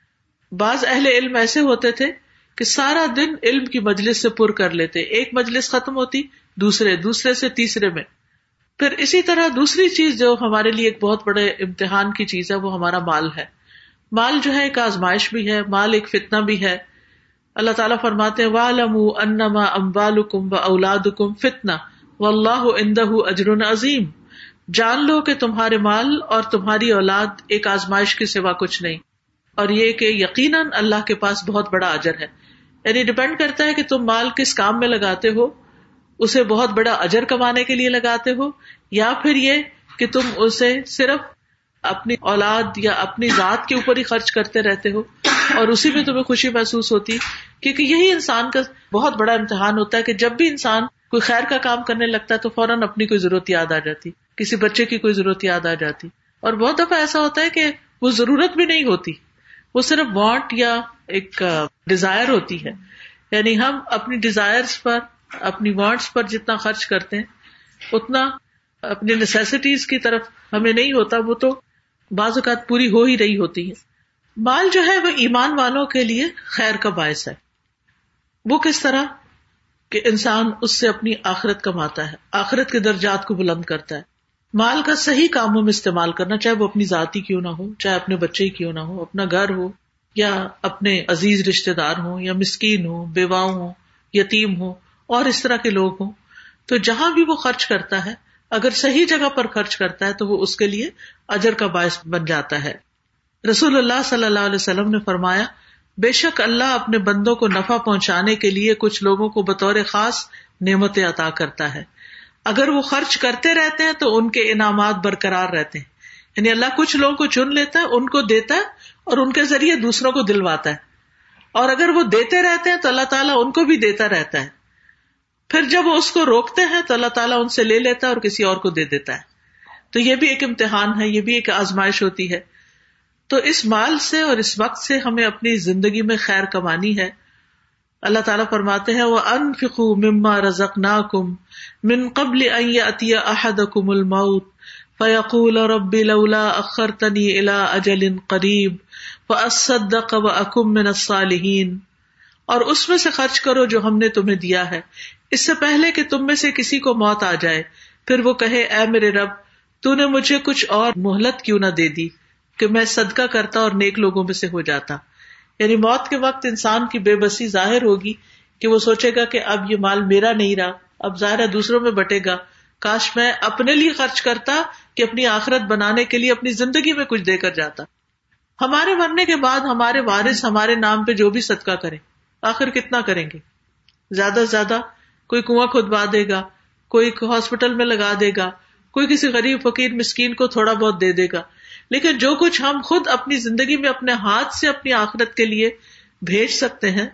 بعض اہل علم ایسے ہوتے تھے کہ سارا دن علم کی مجلس سے پر کر لیتے، ایک مجلس ختم ہوتی دوسرے سے تیسرے میں. پھر اسی طرح دوسری چیز جو ہمارے لیے ایک بہت بڑے امتحان کی چیز ہے وہ ہمارا مال ہے. مال جو ہے ایک آزمائش بھی ہے، مال ایک فتنہ بھی ہے. اللہ تعالیٰ فرماتے ہیں وَاعْلَمُوا أَنَّمَا أَمْوَالُكُمْ وَأَوْلَادُكُمْ فِتْنَةٌ وَاللَّهُ عِندَهُ أَجْرٌ عَظِيمٌ. جان لو کہ تمہارے مال اور تمہاری اولاد ایک آزمائش کے سوا کچھ نہیں، اور یہ کہ یقیناً اللہ کے پاس بہت بڑا اجر ہے. یعنی ڈیپینڈ کرتا ہے کہ تم مال کس کام میں لگاتے ہو، اسے بہت بڑا اجر کمانے کے لیے لگاتے ہو، یا پھر یہ کہ تم اسے صرف اپنی اولاد یا اپنی ذات کے اوپر ہی خرچ کرتے رہتے ہو اور اسی میں تمہیں خوشی محسوس ہوتی. کیونکہ یہی انسان کا بہت بڑا امتحان ہوتا ہے کہ جب بھی انسان کوئی خیر کا کام کرنے لگتا ہے تو فوراً اپنی کوئی ضرورت یاد آ جاتی، کسی بچے کی کوئی ضرورت یاد آ جاتی. اور بہت دفعہ ایسا ہوتا ہے کہ وہ ضرورت بھی نہیں ہوتی، وہ صرف وانٹ یا ایک ڈیزائر ہوتی ہے. یعنی ہم اپنی ڈیزائرز پر، اپنی وانٹس پر جتنا خرچ کرتے ہیں اتنا اپنی نیسیسٹیز کی طرف ہمیں نہیں ہوتا، وہ تو بعض اوقات پوری ہو ہی رہی ہوتی ہے. مال جو ہے وہ ایمان والوں کے لیے خیر کا باعث ہے. وہ کس طرح کہ انسان اس سے اپنی آخرت کماتا ہے، آخرت کے درجات کو بلند کرتا ہے. مال کا صحیح کاموں میں استعمال کرنا، چاہے وہ اپنی ذاتی کیوں نہ ہو، چاہے اپنے بچے ہی کیوں نہ ہو، اپنا گھر ہو یا اپنے عزیز رشتہ دار ہوں یا مسکین ہوں، بیواؤں ہوں، یتیم ہوں اور اس طرح کے لوگ ہوں. تو جہاں بھی وہ خرچ کرتا ہے اگر صحیح جگہ پر خرچ کرتا ہے تو وہ اس کے لیے اجر کا باعث بن جاتا ہے. رسول اللہ صلی اللہ علیہ وسلم نے فرمایا بے شک اللہ اپنے بندوں کو نفع پہنچانے کے لیے کچھ لوگوں کو بطور خاص نعمتیں عطا کرتا ہے. اگر وہ خرچ کرتے رہتے ہیں تو ان کے انعامات برقرار رہتے ہیں. یعنی اللہ کچھ لوگوں کو چن لیتا ہے, ان کو دیتا ہے اور ان کے ذریعے دوسروں کو دلواتا ہے, اور اگر وہ دیتے رہتے ہیں تو اللہ تعالیٰ ان کو بھی دیتا رہتا ہے. پھر جب وہ اس کو روکتے ہیں تو اللہ تعالیٰ ان سے لے لیتا ہے اور کسی اور کو دے دیتا ہے. تو یہ بھی ایک امتحان ہے, یہ بھی ایک آزمائش ہوتی ہے. تو اس مال سے اور اس وقت سے ہمیں اپنی زندگی میں خیر کمانی ہے. اللہ تعالیٰ فرماتے ہیں وَأَنفِقُوا مِمَّا رَزَقْنَاكُمْ مِن قَبْلِ أَن يَأْتِيَ أَحَدَكُمُ الْمَوْتُ فَيَقُولَ رَبِّ لَوْلَا أَخَّرْتَنِي إِلَىٰ أَجَلٍ قَرِيبٍ فَأَصَّدَّقَ وَأَكُن مِّنَ الصَّالِحِينَ. اور اس میں سے خرچ کرو جو ہم نے تمہیں دیا ہے, اس سے پہلے کہ تم میں سے کسی کو موت آ جائے, پھر وہ کہے اے میرے رب تو نے مجھے کچھ اور مہلت کیوں نہ دے دی کہ میں صدقہ کرتا اور نیک لوگوں میں سے ہو جاتا. یعنی موت کے وقت انسان کی بے بسی ظاہر ہوگی کہ وہ سوچے گا کہ اب یہ مال میرا نہیں رہا, اب ظاہر ہے دوسروں میں بٹے گا. کاش میں اپنے لیے خرچ کرتا کہ اپنی آخرت بنانے کے لیے اپنی زندگی میں کچھ دے کر جاتا. ہمارے مرنے کے بعد ہمارے وارث ہمارے نام پہ جو بھی صدقہ کریں, آخر کتنا کریں گے؟ زیادہ سے زیادہ کوئی کنواں کھدوا دے گا, کوئی ہاسپٹل میں لگا دے گا, کوئی کسی غریب فقیر مسکین کو تھوڑا بہت دے دے گا. لیکن جو کچھ ہم خود اپنی زندگی میں اپنے ہاتھ سے اپنی آخرت کے لیے بھیج سکتے ہیں,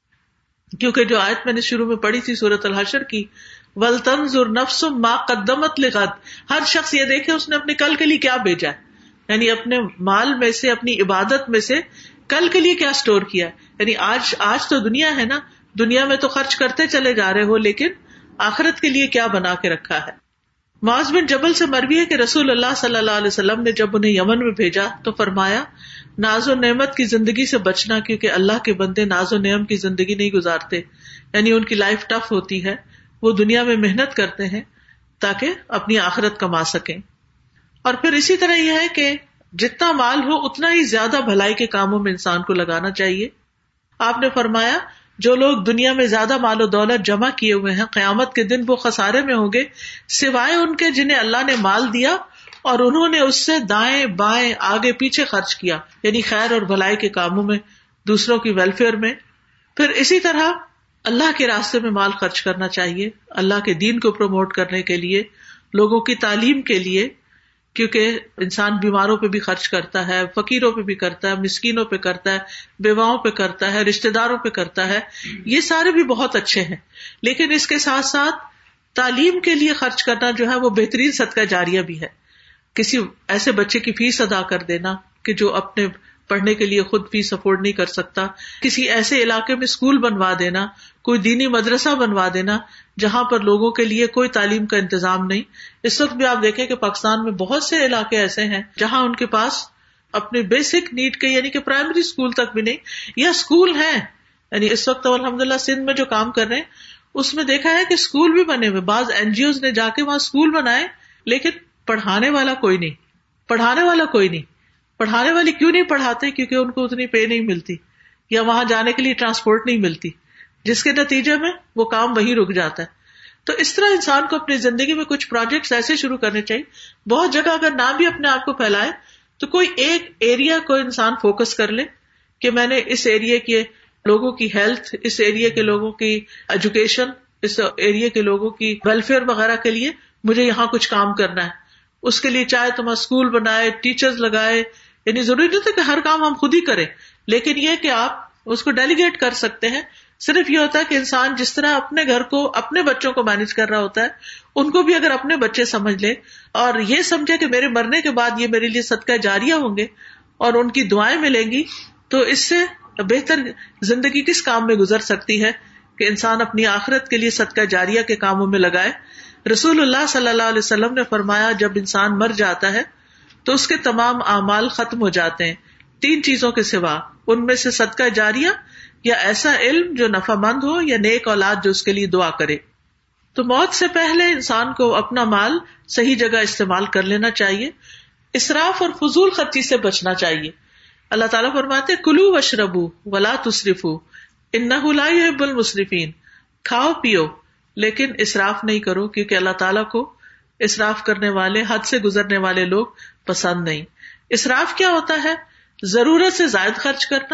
کیونکہ جو آیت میں نے شروع میں پڑھی تھی سورۃ الحشر کی, وَلْتَنظُرْ نَفْسٌ مَا قَدَّمَتْ لِغَدٍ, ہر شخص یہ دیکھے اس نے اپنے کل کے لیے کیا بھیجا ہے. یعنی اپنے مال میں سے, اپنی عبادت میں سے کل کے لیے کیا سٹور کیا ہے. یعنی آج تو دنیا ہے نا, دنیا میں تو خرچ کرتے چلے جا رہے ہو, لیکن آخرت کے لیے کیا بنا کے رکھا ہے. معاذ بن جبل سے مروی ہے کہ رسول اللہ صلی اللہ علیہ وسلم نے جب انہیں یمن میں بھیجا تو فرمایا ناز و نعمت کی زندگی سے بچنا, کیونکہ اللہ کے بندے ناز و نعمت کی زندگی نہیں گزارتے. یعنی ان کی لائف ٹف ہوتی ہے, وہ دنیا میں محنت کرتے ہیں تاکہ اپنی آخرت کما سکیں. اور پھر اسی طرح یہ ہے کہ جتنا مال ہو اتنا ہی زیادہ بھلائی کے کاموں میں انسان کو لگانا چاہیے. آپ نے فرمایا جو لوگ دنیا میں زیادہ مال و دولت جمع کیے ہوئے ہیں قیامت کے دن وہ خسارے میں ہوں گے, سوائے ان کے جنہیں اللہ نے مال دیا اور انہوں نے اس سے دائیں بائیں آگے پیچھے خرچ کیا, یعنی خیر اور بھلائی کے کاموں میں, دوسروں کی ویلفیئر میں. پھر اسی طرح اللہ کے راستے میں مال خرچ کرنا چاہیے, اللہ کے دین کو پروموٹ کرنے کے لیے, لوگوں کی تعلیم کے لیے, کیونکہ انسان بیماروں پہ بھی خرچ کرتا ہے, فقیروں پہ بھی کرتا ہے, مسکینوں پہ کرتا ہے, بیواؤں پہ کرتا ہے, رشتہ داروں پہ کرتا ہے. یہ سارے بھی بہت اچھے ہیں, لیکن اس کے ساتھ ساتھ تعلیم کے لیے خرچ کرنا جو ہے وہ بہترین صدقہ جاریہ بھی ہے. کسی ایسے بچے کی فیس ادا کر دینا کہ جو اپنے پڑھنے کے لیے خود فیس افورڈ نہیں کر سکتا, کسی ایسے علاقے میں اسکول بنوا دینا, کوئی دینی مدرسہ بنوا دینا جہاں پر لوگوں کے لیے کوئی تعلیم کا انتظام نہیں. اس وقت بھی آپ دیکھیں کہ پاکستان میں بہت سے علاقے ایسے ہیں جہاں ان کے پاس اپنے بیسک نیڈ کے یعنی کہ پرائمری اسکول تک بھی نہیں, یا اسکول ہیں. یعنی اس وقت الحمدللہ سندھ میں جو کام کر رہے ہیں اس میں دیکھا ہے کہ اسکول بھی بنے ہوئے, بعض NGOs نے جا کے وہاں اسکول بنائے, لیکن پڑھانے والا کوئی نہیں. پڑھانے والی کیوں نہیں پڑھاتے؟ کیونکہ ان کو اتنی پے نہیں ملتی یا وہاں جانے کے لیے ٹرانسپورٹ نہیں ملتی, جس کے نتیجے میں وہ کام وہیں رک جاتا ہے. تو اس طرح انسان کو اپنی زندگی میں کچھ پروجیکٹس ایسے شروع کرنے چاہیے. بہت جگہ اگر نہ بھی اپنے آپ کو پھیلائے تو کوئی ایک ایریا کو انسان فوکس کر لے کہ میں نے اس ایریا کے لوگوں کی ہیلتھ, اس ایریا کے لوگوں کی ایجوکیشن, اس ایریا کے لوگوں کی ویلفیئر وغیرہ کے لیے مجھے یہاں کچھ کام کرنا ہے. اس کے لیے چاہے تم اسکول بنائے, ٹیچرز لگائے, یعنی ضروری نہیں کہ ہر کام ہم خود ہی کریں, لیکن یہ کہ آپ اس کو ڈیلیگیٹ کر سکتے ہیں. صرف یہ ہوتا ہے کہ انسان جس طرح اپنے گھر کو, اپنے بچوں کو مینج کر رہا ہوتا ہے, ان کو بھی اگر اپنے بچے سمجھ لے اور یہ سمجھے کہ میرے مرنے کے بعد یہ میرے لیے صدقہ جاریہ ہوں گے اور ان کی دعائیں ملیں گی, تو اس سے بہتر زندگی کس کام میں گزر سکتی ہے کہ انسان اپنی آخرت کے لیے صدقہ جاریہ کے کاموں میں لگائے. رسول اللہ صلی اللہ علیہ وسلم نے فرمایا جب انسان مر جاتا ہے تو اس کے تمام اعمال ختم ہو جاتے ہیں 3 چیزوں کے سوا, ان میں سے صدقہ جاریہ یا ایسا علم جو نفع مند ہو یا نیک اولاد جو اس کے لیے دعا کرے. تو موت سے پہلے انسان کو اپنا مال صحیح جگہ استعمال کر لینا چاہیے, اسراف اور فضول خرچی سے بچنا چاہیے. اللہ تعالیٰ فرماتے کلوا واشربوا ولا تسرفوا انہ لا یحب المسرفین, کھاؤ پیو لیکن اسراف نہیں کرو, کیونکہ اللہ تعالیٰ کو اسراف کرنے والے, حد سے گزرنے والے لوگ پسند نہیں. اسراف کیا ہوتا ہے؟ ضرورت سے زائد خرچ کرنا,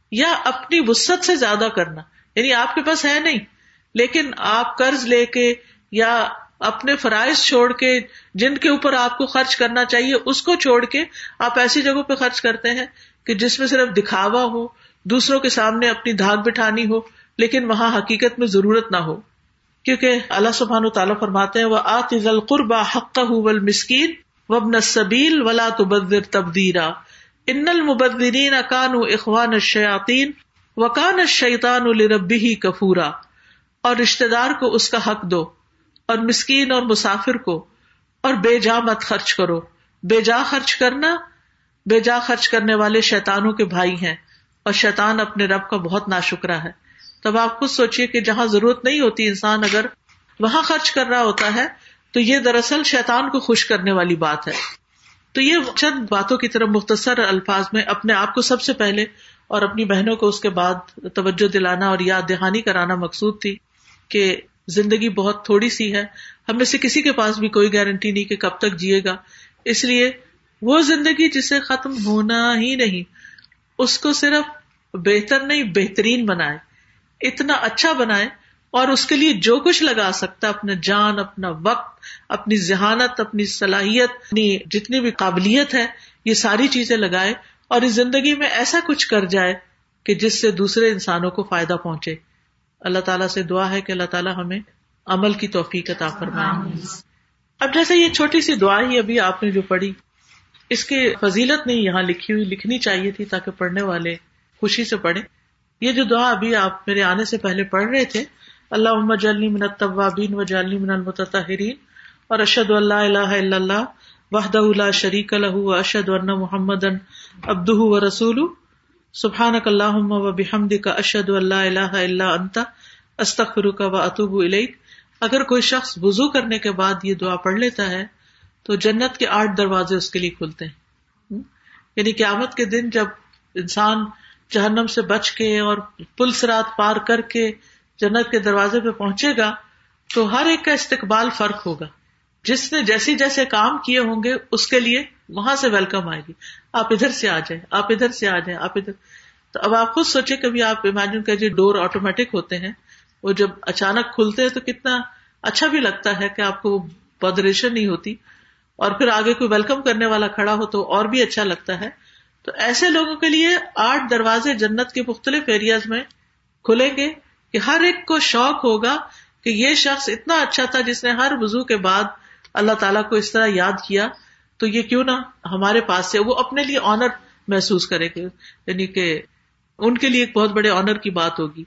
یا اپنی وسعت سے زیادہ کرنا، یعنی آپ کے پاس ہے نہیں لیکن آپ قرض لے کے یا اپنے فرائض چھوڑ کے جن کے اوپر آپ کو خرچ کرنا چاہیے اس کو چھوڑ کے آپ ایسی جگہوں پہ خرچ کرتے ہیں کہ جس میں صرف دکھاوا ہو، دوسروں کے سامنے اپنی دھاک بٹھانی ہو، لیکن وہاں حقیقت میں ضرورت نہ ہو. کیونکہ اللہ سبحانہ وتعالیٰ فرماتے ہیں وَآتِ ذَا الْقُرْبَى حَقَّهُ وَالْمِسْكِينَ وَابْنَ السَّبِيلِ وَلَا تُبَذِّرْ تَبْذِيرًا إِنَّ الْمُبَذِّرِينَ كَانُوا إِخْوَانَ الشَّيَاطِينِ وَكَانَ الشَّيْطَانُ لِرَبِّهِ كَفُورًا. اور رشتہ دار کو اس کا حق دو، اور مسکین اور مسافر کو، اور بے جا مت خرچ کرو. بے جا خرچ کرنا، بے جا خرچ کرنے والے شیطانوں کے بھائی ہیں، اور شیطان اپنے رب کا بہت ناشکرا ہے. تب آپ خود سوچئے کہ جہاں ضرورت نہیں ہوتی انسان اگر وہاں خرچ کر رہا ہوتا ہے تو یہ دراصل شیطان کو خوش کرنے والی بات ہے. تو یہ چند باتوں کی طرف مختصر الفاظ میں اپنے آپ کو سب سے پہلے اور اپنی بہنوں کو اس کے بعد توجہ دلانا اور یاد دہانی کرانا مقصود تھی کہ زندگی بہت تھوڑی سی ہے. ہم میں سے کسی کے پاس بھی کوئی گارنٹی نہیں کہ کب تک جیے گا، اس لیے وہ زندگی جسے ختم ہونا ہی نہیں اس کو صرف بہتر نہیں بہترین بنائے، اتنا اچھا بنائے، اور اس کے لیے جو کچھ لگا سکتا، اپنا جان، اپنا وقت، اپنی ذہانت، اپنی صلاحیت، اپنی جتنی بھی قابلیت ہے یہ ساری چیزیں لگائے اور اس زندگی میں ایسا کچھ کر جائے کہ جس سے دوسرے انسانوں کو فائدہ پہنچے. اللہ تعالیٰ سے دعا ہے کہ اللہ تعالیٰ ہمیں عمل کی توفیق عطا فرمائے. اب جیسے یہ چھوٹی سی دعا ہی ابھی آپ نے جو پڑھی، اس کی فضیلت نہیں یہاں لکھی ہوئی، لکھنی چاہیے تھی تاکہ پڑھنے والے خوشی سے پڑھیں. یہ جو دعا ابھی آپ میرے آنے سے پہلے پڑھ رہے تھے، اللہم اجعلنی من التوابین واجعلنی من المتطہرین، اور اشہد ان لا الہ الا اللہ وحدہ لا شریک لہ واشہد ان محمدا عبدہ ورسولہ سبحانک اللہم وبحمدک اشہد ان لا الہ الا انت استغفرک واتوب الیک. اگر کوئی شخص وضو کرنے کے بعد یہ دعا پڑھ لیتا ہے تو جنت کے 8 دروازے اس کے لیے کھلتے ہیں. یعنی قیامت کے دن جب انسان جہنم سے بچ کے اور پل صراط پار کر کے جنت کے دروازے پہ پہنچے گا تو ہر ایک کا استقبال فرق ہوگا. جس نے جیسے جیسے کام کیے ہوں گے اس کے لیے وہاں سے ویلکم آئے گی، آپ ادھر سے آ جائیں، آپ ادھر سے آ جائیں، آپ ادھر. تو اب آپ خود سوچیں، کبھی آپ امیجن کیجیے ڈور آٹومیٹک ہوتے ہیں، وہ جب اچانک کھلتے ہیں تو کتنا اچھا بھی لگتا ہے کہ آپ کو بادریشن نہیں ہوتی، اور پھر آگے کوئی ویلکم کرنے والا کھڑا ہو تو اور بھی اچھا لگتا ہے. تو ایسے لوگوں کے لیے 8 دروازے جنت کے مختلف ایریاز میں کھلیں گے کہ ہر ایک کو شوق ہوگا کہ یہ شخص اتنا اچھا تھا جس نے ہر وضو کے بعد اللہ تعالیٰ کو اس طرح یاد کیا، تو یہ کیوں نہ ہمارے پاس سے. وہ اپنے لیے آنر محسوس کرے گے، یعنی کہ ان کے لیے ایک بہت بڑے آنر کی بات ہوگی.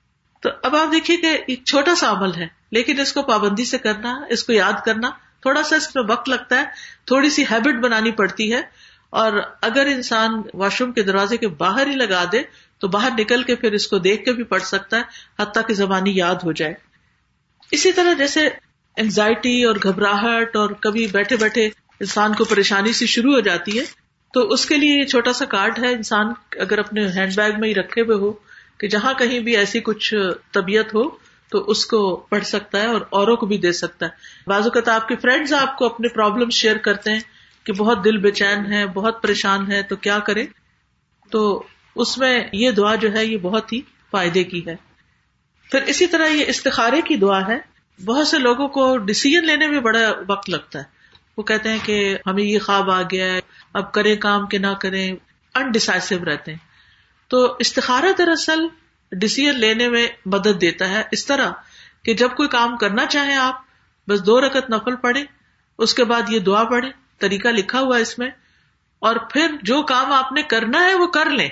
تو اب آپ دیکھیے کہ ایک چھوٹا سا عمل ہے لیکن اس کو پابندی سے کرنا، اس کو یاد کرنا، تھوڑا سا اس میں وقت لگتا ہے، تھوڑی سی ہیبٹ بنانی پڑتی ہے. اور اگر انسان واش روم کے دروازے کے باہر ہی لگا دے تو باہر نکل کے پھر اس کو دیکھ کے بھی پڑھ سکتا ہے، حتیٰ کہ زبانی یاد ہو جائے. اسی طرح جیسے انزائٹی اور گھبراہٹ اور کبھی بیٹھے بیٹھے انسان کو پریشانی سی شروع ہو جاتی ہے، تو اس کے لیے یہ چھوٹا سا کارڈ ہے، انسان اگر اپنے ہینڈ بیگ میں ہی رکھے ہوئے ہو کہ جہاں کہیں بھی ایسی کچھ طبیعت ہو تو اس کو پڑھ سکتا ہے اور اوروں کو بھی دے سکتا ہے. بعض اوقات آپ کے فرینڈز آپ کو اپنے پرابلم شیئر کرتے ہیں کہ بہت دل بے چین ہے، بہت پریشان ہے، تو کیا کرے. تو اس میں یہ دعا جو ہے یہ بہت ہی فائدے کی ہے. پھر اسی طرح یہ استخارے کی دعا ہے. بہت سے لوگوں کو ڈیسیژن لینے میں بڑا وقت لگتا ہے، وہ کہتے ہیں کہ ہمیں یہ خواب آ گیا ہے، اب کریں کام کہ نہ کریں، انڈیسائسو رہتے ہیں. تو استخارہ دراصل ڈیسیژن لینے میں مدد دیتا ہے، اس طرح کہ جب کوئی کام کرنا چاہیں آپ بس 2 رکعت نفل پڑھیں، اس کے بعد یہ دعا پڑھیں، طریقہ لکھا ہوا ہے اس میں، اور پھر جو کام آپ نے کرنا ہے وہ کر لیں.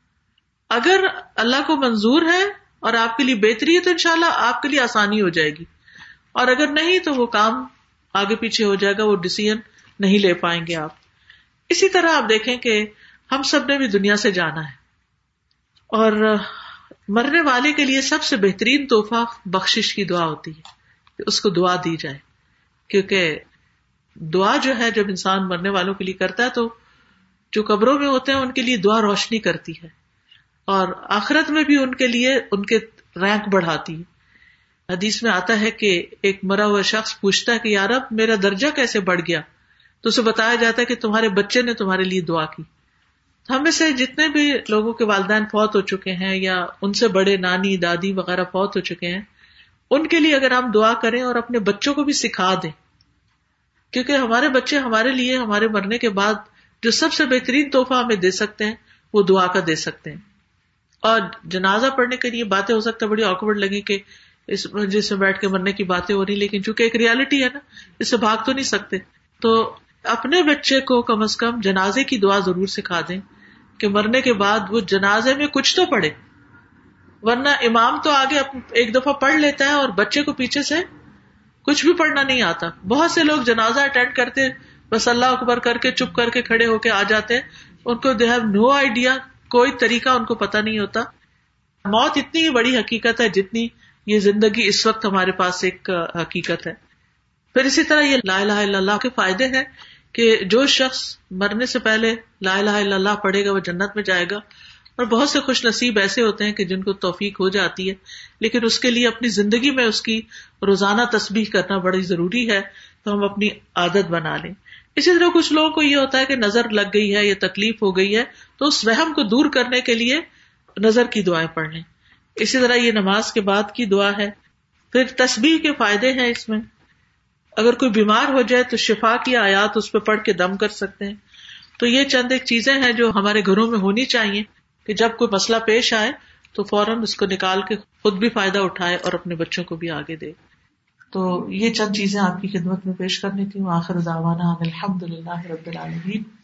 اگر اللہ کو منظور ہے اور آپ کے لیے بہتری ہے تو انشاءاللہ آپ کے لیے آسانی ہو جائے گی، اور اگر نہیں تو وہ کام آگے پیچھے ہو جائے گا، وہ ڈیسیژن نہیں لے پائیں گے آپ. اسی طرح آپ دیکھیں کہ ہم سب نے بھی دنیا سے جانا ہے، اور مرنے والے کے لیے سب سے بہترین تحفہ بخشش کی دعا ہوتی ہے کہ اس کو دعا دی جائے. کیونکہ دعا جو ہے جب انسان مرنے والوں کے لیے کرتا ہے تو جو قبروں میں ہوتے ہیں ان کے لیے دعا روشنی کرتی ہے، اور آخرت میں بھی ان کے لیے ان کے رینک بڑھاتی ہے. حدیث میں آتا ہے کہ ایک مرا ہوا شخص پوچھتا ہے کہ یا رب میرا درجہ کیسے بڑھ گیا، تو اسے بتایا جاتا ہے کہ تمہارے بچے نے تمہارے لیے دعا کی. ہمیں سے جتنے بھی لوگوں کے والدین فوت ہو چکے ہیں یا ان سے بڑے نانی دادی وغیرہ فوت ہو چکے ہیں، ان کے لیے اگر ہم دعا کریں اور اپنے بچوں کو بھی سکھا دیں، کیونکہ ہمارے بچے ہمارے لیے ہمارے مرنے کے بعد جو سب سے بہترین تحفہ ہمیں دے سکتے ہیں وہ دعا کا دے سکتے ہیں. اور جنازہ پڑھنے کے لیے باتیں ہو سکتا ہے بڑی آکورڈ لگی کہ اس مجلس میں بیٹھ کے مرنے کی باتیں ہو رہی، لیکن چونکہ ایک ریالٹی ہے نا، اس سے بھاگ تو نہیں سکتے. تو اپنے بچے کو کم از کم جنازے کی دعا ضرور سکھا دیں کہ مرنے کے بعد وہ جنازے میں کچھ تو پڑھے، ورنہ امام تو آگے ایک دفعہ پڑھ لیتا ہے اور بچے کو پیچھے سے کچھ بھی پڑھنا نہیں آتا. بہت سے لوگ جنازہ اٹینڈ کرتے بس اللہ اکبر کر کے چپ کر کے کھڑے ہو کے آ جاتے ہیں، ان کو دے ہیو نو آئیڈیا، کوئی طریقہ ان کو پتہ نہیں ہوتا. موت اتنی ہی بڑی حقیقت ہے جتنی یہ زندگی اس وقت ہمارے پاس ایک حقیقت ہے. پھر اسی طرح یہ لا الہ الا اللہ کے فائدے ہیں کہ جو شخص مرنے سے پہلے لا الہ الا اللہ پڑھے گا وہ جنت میں جائے گا. اور بہت سے خوش نصیب ایسے ہوتے ہیں کہ جن کو توفیق ہو جاتی ہے، لیکن اس کے لیے اپنی زندگی میں اس کی روزانہ تسبیح کرنا بڑی ضروری ہے، تو ہم اپنی عادت بنا لیں. اسی طرح کچھ لوگوں کو یہ ہوتا ہے کہ نظر لگ گئی ہے یا تکلیف ہو گئی ہے، تو اس وہم کو دور کرنے کے لیے نظر کی دعائیں پڑھ لیں. اسی طرح یہ نماز کے بعد کی دعا ہے. پھر تسبیح کے فائدے ہیں اس میں. اگر کوئی بیمار ہو جائے تو شفا کی آیات اس پہ پڑھ کے دم کر سکتے ہیں. تو یہ چند ایک چیزیں ہیں جو ہمارے گھروں میں ہونی چاہیے کہ جب کوئی مسئلہ پیش آئے تو فوراً اس کو نکال کے خود بھی فائدہ اٹھائے اور اپنے بچوں کو بھی آگے دے. تو یہ چند چیزیں آپ کی خدمت میں پیش کرنی تھی. وآخر دعوانا الحمد للہ رب العالمین.